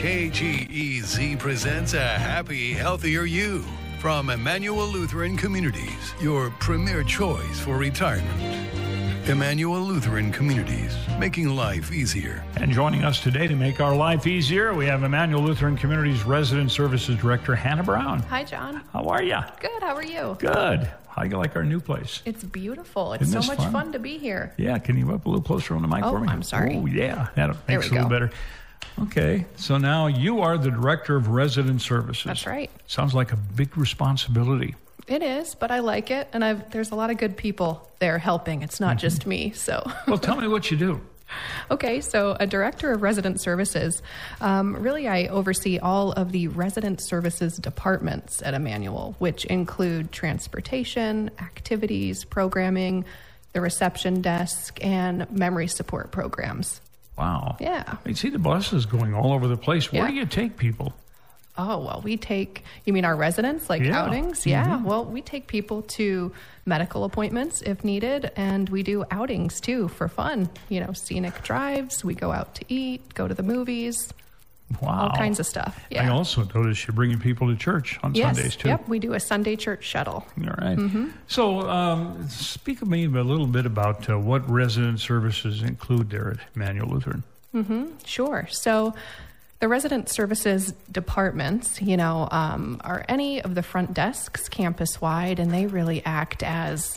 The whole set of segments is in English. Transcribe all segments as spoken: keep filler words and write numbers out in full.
K G E Z presents A Happy, Healthier You from Emmanuel Lutheran Communities, your premier choice for retirement. Emmanuel Lutheran Communities, making life easier. And joining us today to make our life easier, we have Emmanuel Lutheran Communities Resident Services Director, Hannah Brown. Hi, John. How are you? Good. How are you? Good. How do you like our new place? It's beautiful. It's Isn't so much fun? fun to be here. Yeah. Can you up a little closer on the mic Oh, for me? I'm sorry. Oh, yeah. That There makes we it a little go. better. Okay. So now you are the Director of Resident Services. That's right. Sounds like a big responsibility. It is, but I like it, and I've there's a lot of good people there helping. It's not just me, so. Well, tell me what you do. Okay, so a director of resident services. Um, really, I oversee all of the resident services departments at Emmanuel, which include transportation, activities, programming, the reception desk, and memory support programs. Wow. Yeah. I see the buses going all over the place. Where Yeah. do you take people? Oh, well, we take, you mean our residents, like Yeah. outings? Yeah. Well, we take people to medical appointments if needed, and we do outings too for fun. You know, scenic drives, we go out to eat, go to the movies, Wow. all kinds of stuff. I Yeah. also notice you're bringing people to church on Yes. Sundays too. Yep. We do a Sunday church shuttle. All right. So, um, speak to me a little bit about uh, what resident services include there at Emmanuel Lutheran. Sure. So the resident services departments, you know, um, are any of the front desks campus-wide, and they really act as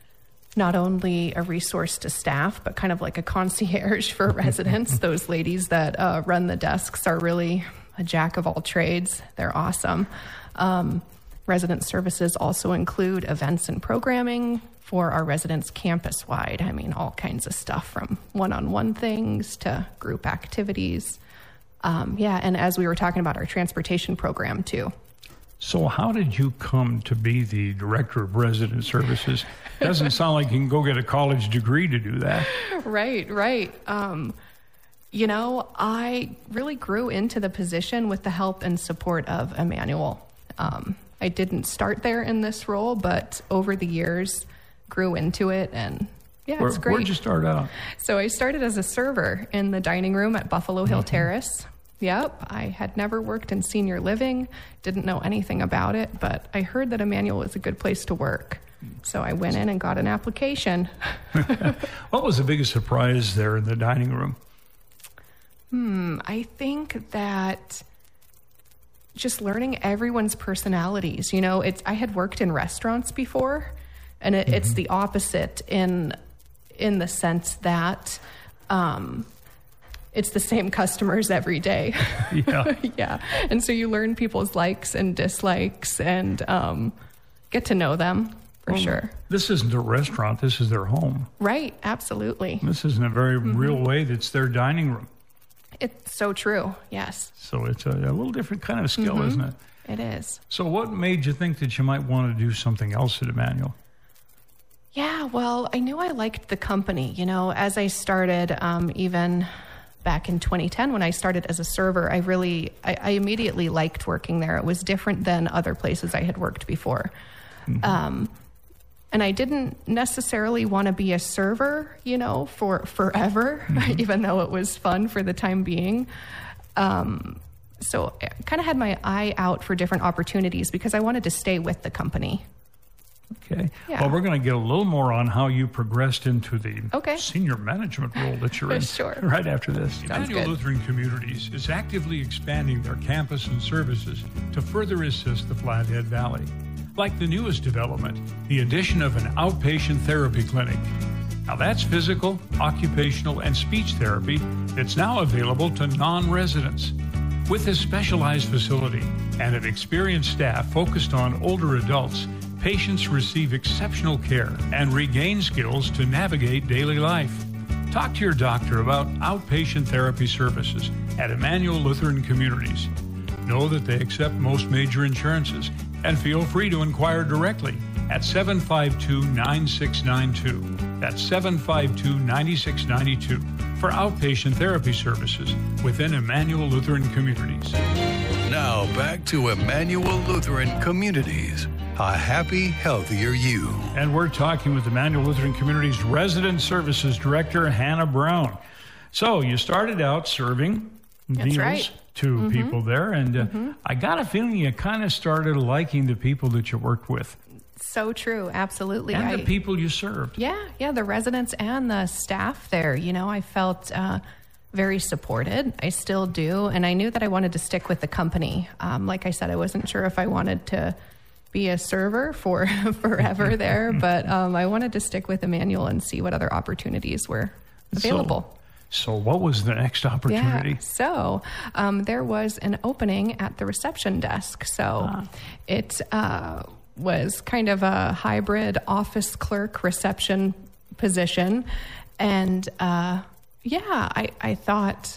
not only a resource to staff, but kind of like a concierge for residents. Those ladies that uh, run the desks are really a jack of all trades. They're awesome. Um, resident services also include events and programming for our residents campus-wide. I mean, all kinds of stuff from one-on-one things to group activities. Um, yeah, and as we were talking about our transportation program too. So, how did you come to be the director of resident services? Doesn't sound like you can go get a college degree to do that. Right, right. Um, you know, I really grew into the position with the help and support of Emmanuel. Um, I didn't start there in this role, but over the years grew into it, and yeah, Where, it's great. Where'd you start out? So I started as a server in the dining room at Buffalo Hill Terrace. Yep, I had never worked in senior living, didn't know anything about it, but I heard that Emmanuel was a good place to work. So I went in and got an application. What was the biggest surprise there in the dining room? Hmm, I think that just learning everyone's personalities. You know, it's I had worked in restaurants before, and it, it's the opposite in in the sense that um, it's the same customers every day. Yeah. Yeah, and so you learn people's likes and dislikes, and um, get to know them for sure. This isn't a restaurant. This is their home. Right, absolutely. This is in a very real way that's their dining room. It's so true. Yes, So it's a, a little different kind of skill, isn't it? it is. So what made you think that you might want to do something else at Emmanuel? Yeah, well, I knew I liked the company. You know, as I started, um, even back in twenty ten, when I started as a server, I really, I, I immediately liked working there. It was different than other places I had worked before. Um, and I didn't necessarily want to be a server, you know, for forever, even though it was fun for the time being. Um, so I kind of had my eye out for different opportunities because I wanted to stay with the company. Okay. Yeah. Well, we're going to get a little more on how you progressed into the Okay. senior management role that you're in Sure. right after this. Sounds Emmanuel good. Lutheran Communities is actively expanding their campus and services to further assist the Flathead Valley. Like the newest development, the addition of an outpatient therapy clinic. Now that's physical, occupational, and speech therapy that's now available to non-residents. With this specialized facility and an experienced staff focused on older adults, patients receive exceptional care and regain skills to navigate daily life. Talk to your doctor about outpatient therapy services at Emmanuel Lutheran Communities. Know that they accept most major insurances and feel free to inquire directly at seven five two, nine six nine two. That's seven five two, nine six nine two for outpatient therapy services within Emmanuel Lutheran Communities. Now back to Emmanuel Lutheran Communities. A happy, healthier you. And we're talking with Emmanuel Lutheran Communities Resident Services Director, Hannah Brown. So you started out serving That's meals right. to Mm-hmm. people there. And uh, Mm-hmm. I got a feeling you kind of started liking the people that you worked with So true. Absolutely. and I, the people you served. Yeah, yeah, the residents and the staff there. You know, I felt uh, very supported. I still do. And I knew that I wanted to stick with the company. Um, like I said, I wasn't sure if I wanted to be a server for forever there, but um, I wanted to stick with Emmanuel and see what other opportunities were available. So, so what was the next opportunity? Yeah. So um, there was an opening at the reception desk. So Ah. it uh, was kind of a hybrid office clerk reception position. And uh, yeah, I, I thought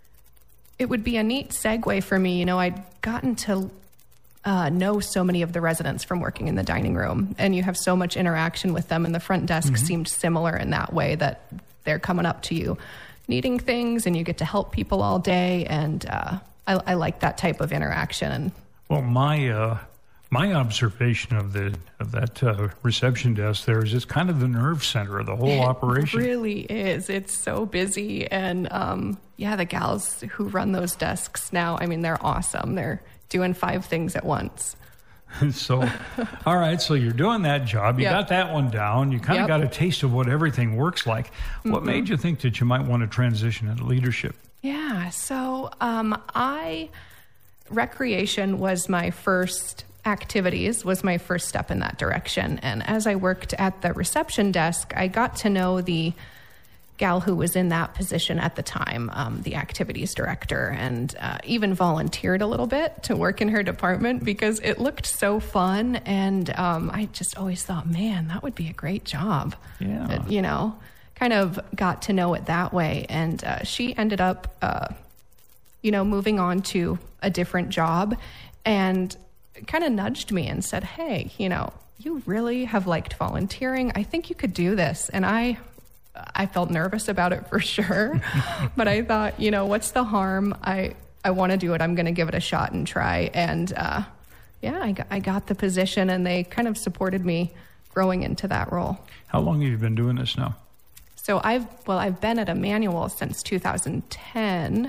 it would be a neat segue for me. You know, I'd gotten to uh, know so many of the residents from working in the dining room, and you have so much interaction with them, and the front desk Mm-hmm. seemed similar in that way, that they're coming up to you needing things and you get to help people all day. And uh, I, I like that type of interaction. Well, my uh, my observation of the of that uh, reception desk there is it's kind of the nerve center of the whole operation. It really is. It's so busy. And um, yeah, the gals who run those desks now, I mean, they're awesome. They're doing five things at once. So, all right, so you're doing that job. You Yep. got that one down. You kind of Yep. got a taste of what everything works like. What Mm-hmm. made you think that you might want to transition into leadership? Yeah. So um, I, recreation was my first activities, was my first step in that direction. And as I worked at the reception desk, I got to know the gal who was in that position at the time, um, the activities director, and uh, even volunteered a little bit to work in her department because it looked so fun. And um, I just always thought, man, that would be a great job. Yeah. But, you know, kind of got to know it that way. And uh, she ended up, uh, you know, moving on to a different job and kind of nudged me and said, hey, you know, you really have liked volunteering. I think you could do this. And I... I felt nervous about it for sure, but I thought, you know, what's the harm? I, I want to do it. I'm going to give it a shot and try. And, uh, yeah, I got, I got the position and they kind of supported me growing into that role. How long have you been doing this now? So I've, well, I've been at Emmanuel since two thousand ten.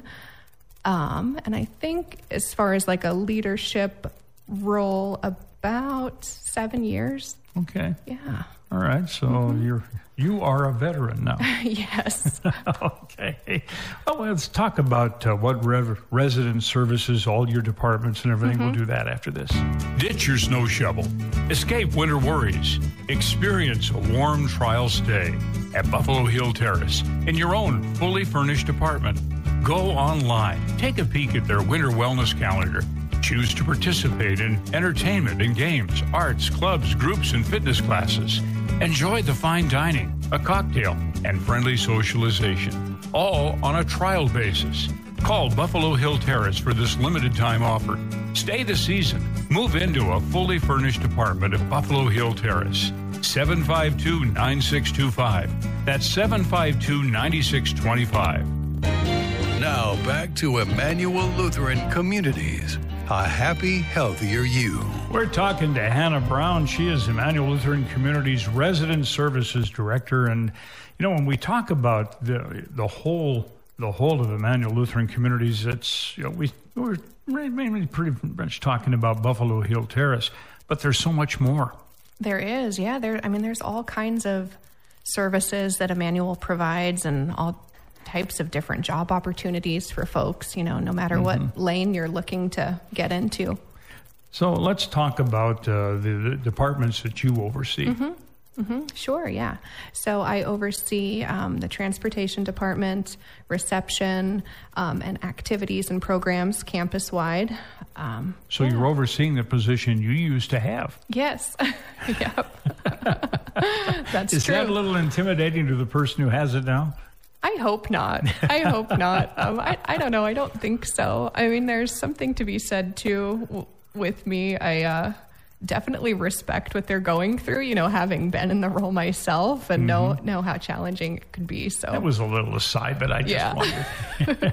Um, and I think as far as like a leadership role, about seven years. Okay. Yeah. All right. So Mm-hmm. you're you are a veteran now. Yes. Okay. Well, let's talk about uh, what rev- resident services, all your departments and everything. Mm-hmm. We'll do that after this. Ditch your snow shovel. Escape winter worries. Experience a warm trial stay at Buffalo Hill Terrace in your own fully furnished apartment. Go online. Take a peek at their winter wellness calendar. Choose to participate in entertainment and games, arts, clubs, groups, and fitness classes. Enjoy the fine dining, a cocktail, and friendly socialization, all on a trial basis. Call Buffalo Hill Terrace for this limited time offer. Stay the season. Move into a fully furnished apartment at Buffalo Hill Terrace. seven five two, nine six two five. That's seven five two, nine six two five. Now back to Emmanuel Lutheran Communities. A happy, healthier you. We're talking to Hannah Brown. She is Emmanuel Lutheran Communities Resident Services Director. And, you know, when we talk about the the whole the whole of Emmanuel Lutheran Communities, it's, you know, we, we're mainly pretty much talking about Buffalo Hill Terrace, but there's so much more. There is, yeah. There, I mean, there's all kinds of services that Emmanuel provides, and all types of different job opportunities for folks. You know, no matter Mm-hmm. what lane you're looking to get into. So let's talk about uh, the, the departments that you oversee. Mm-hmm. Mm-hmm. Sure, yeah. So I oversee um, the transportation department, reception, um, and activities and programs campus-wide. Um, So you're overseeing the position you used to have. yes. Yep. That's Is true. that a little intimidating to the person who has it now? I hope not. I hope not. Um, I, I don't know. I don't think so. I mean, there's something to be said, too, w- with me. I uh, definitely respect what they're going through, you know, having been in the role myself and know, know how challenging it could be. So That was a little aside, but I just Yeah. wondered.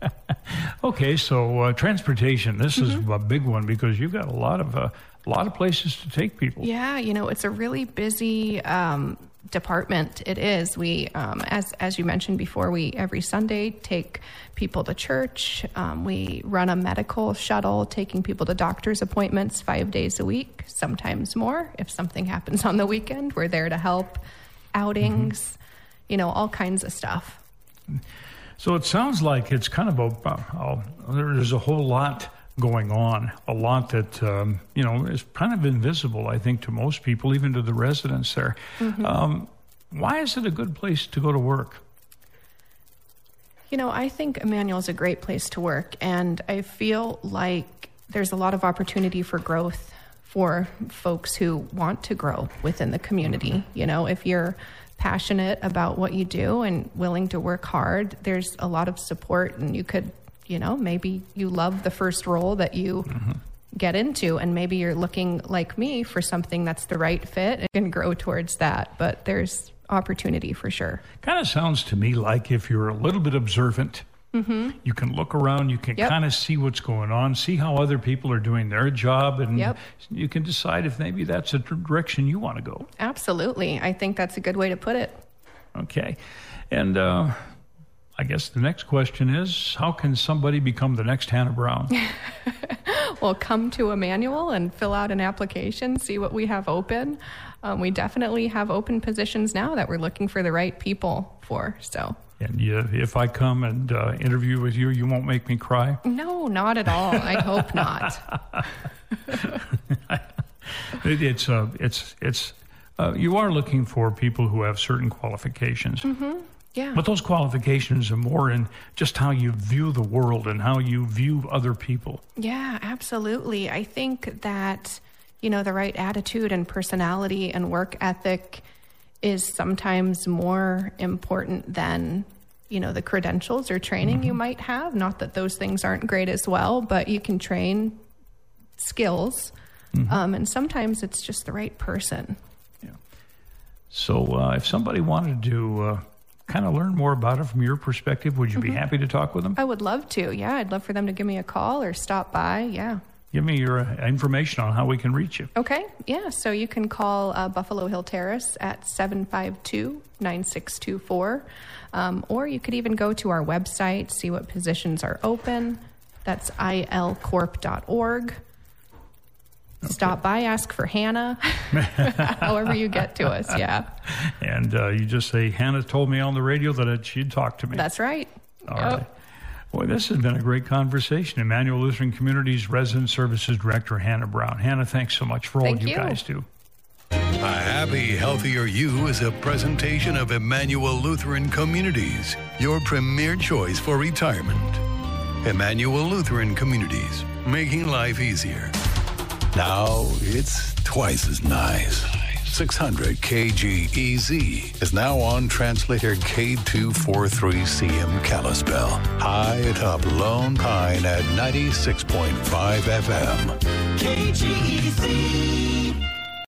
Okay, so uh, transportation. This is a big one because you've got a lot of uh, a lot of places to take people. Yeah, you know, it's a really busy um, department it is. We, um, as as you mentioned before, we every Sunday take people to church. Um, we run a medical shuttle, taking people to doctor's appointments five days a week, sometimes more. If something happens on the weekend, we're there to help. Outings, mm-hmm. you know, all kinds of stuff. So it sounds like it's kind of a, uh, there's a whole lot going on, a lot that, um, you know, is kind of invisible, I think, to most people, even to the residents there. Mm-hmm. Um, why is it a good place to go to work? You know, I think Emmanuel is a great place to work, and I feel like there's a lot of opportunity for growth for folks who want to grow within the community. You know, if you're passionate about what you do and willing to work hard, there's a lot of support, and you could, you know, maybe you love the first role that you mm-hmm. get into, and maybe you're looking like me for something that's the right fit and can grow towards that. But there's opportunity for sure. Kind of sounds to me like if you're a little bit observant, mm-hmm. you can look around, you can yep. kind of see what's going on, see how other people are doing their job, and yep. you can decide if maybe that's a direction you want to go. Absolutely. I think that's a good way to put it. Okay. And uh, I guess the next question is, how can somebody become the next Hannah Brown? Well, come to Emmanuel and fill out an application, see what we have open. Um, we definitely have open positions now that we're looking for the right people for, so... And you, if I come and uh, interview with you, you won't make me cry? No, not at all. I hope not. it, it's uh, it's it's uh, you are looking for people who have certain qualifications. Mm-hmm. Yeah. But those qualifications are more in just how you view the world and how you view other people. Yeah, absolutely. I think that, you know, the right attitude and personality and work ethic is sometimes more important than, you know, the credentials or training mm-hmm. you might have. Not that those things aren't great as well, but you can train skills. Mm-hmm. Um, and sometimes it's just the right person. Yeah. So uh, if somebody wanted to uh, kind of learn more about it from your perspective, would you mm-hmm. be happy to talk with them? I would love to. Yeah, I'd love for them to give me a call or stop by. Yeah. Give me your uh, information on how we can reach you. Okay. Yeah. So you can call uh, Buffalo Hill Terrace at seven five two, nine six two four. Um, or you could even go to our website, see what positions are open. That's I L corp dot org. Okay. Stop by, ask for Hannah, however you get to us. Yeah. And uh, you just say, Hannah told me on the radio that she'd talk to me. That's right. All yep. right. Boy, this has been a great conversation. Emmanuel Lutheran Community's Resident Services Director, Hannah Brown. Hannah, thanks so much for all Thank you, you guys do. A Happy, Healthier You is a presentation of Emmanuel Lutheran Communities, your premier choice for retirement. Emmanuel Lutheran Communities, making life easier. Now it's twice as nice. six hundred K G E Z is now on translator K two forty-three C M Kalispell. High atop Lone Pine at ninety-six point five F M. K G E Z.